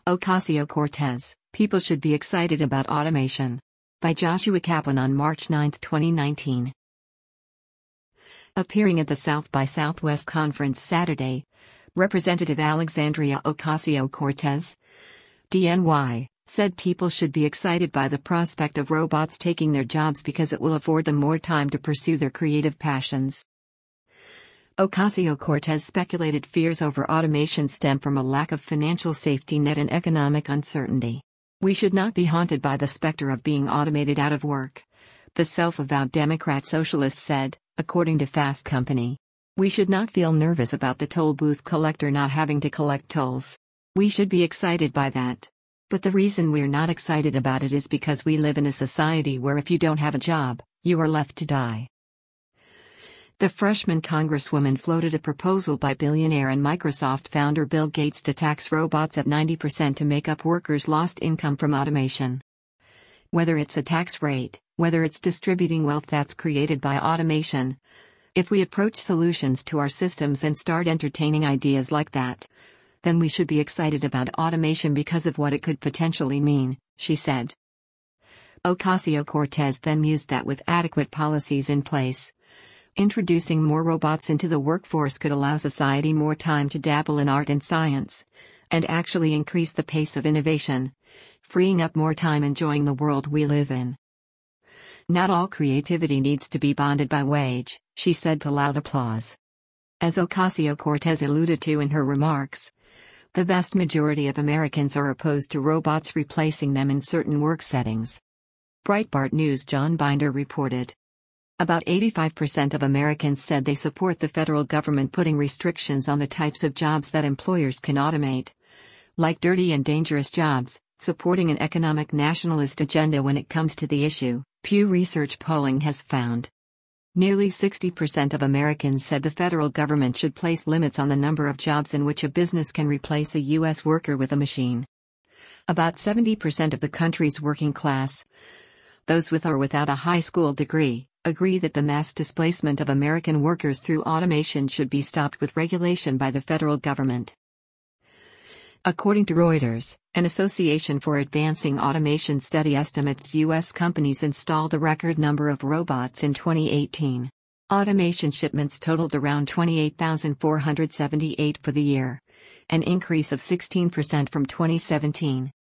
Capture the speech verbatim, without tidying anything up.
Ocasio-Cortez, people should be excited about automation. By Joshua Kaplan on March ninth, twenty nineteen. Appearing at the South by Southwest conference Saturday, Representative Alexandria Ocasio-Cortez, D N Y, said people should be excited by the prospect of robots taking their jobs because it will afford them more time to pursue their creative passions. Ocasio-Cortez speculated fears over automation stem from a lack of financial safety net and economic uncertainty. We should not be haunted by the specter of being automated out of work, the self-avowed Democrat socialist said, according to Fast Company. We should not feel nervous about the toll booth collector not having to collect tolls. We should be excited by that. But the reason we're not excited about it is because we live in a society where if you don't have a job, you are left to die. The freshman congresswoman floated a proposal by billionaire and Microsoft founder Bill Gates to tax robots at ninety percent to make up workers' lost income from automation. Whether it's a tax rate, whether it's distributing wealth that's created by automation, if we approach solutions to our systems and start entertaining ideas like that, then we should be excited about automation because of what it could potentially mean, she said. Ocasio-Cortez then mused that with adequate policies in place, introducing more robots into the workforce could allow society more time to dabble in art and science, and actually increase the pace of innovation, freeing up more time enjoying the world we live in. Not all creativity needs to be bonded by wage, she said to loud applause. As Ocasio-Cortez alluded to in her remarks, the vast majority of Americans are opposed to robots replacing them in certain work settings. Breitbart News' John Binder reported. About eighty-five percent of Americans said they support the federal government putting restrictions on the types of jobs that employers can automate, like dirty and dangerous jobs, supporting an economic nationalist agenda when it comes to the issue, Pew Research polling has found. Nearly sixty percent of Americans said the federal government should place limits on the number of jobs in which a business can replace a U S worker with a machine. About seventy percent of the country's working class, those with or without a high school degree, agree that the mass displacement of American workers through automation should be stopped with regulation by the federal government. According to Reuters, an Association for Advancing Automation study estimates U S companies installed a record number of robots in twenty eighteen. Automation shipments totaled around twenty-eight thousand four hundred seventy-eight for the year, an increase of sixteen percent from twenty seventeen.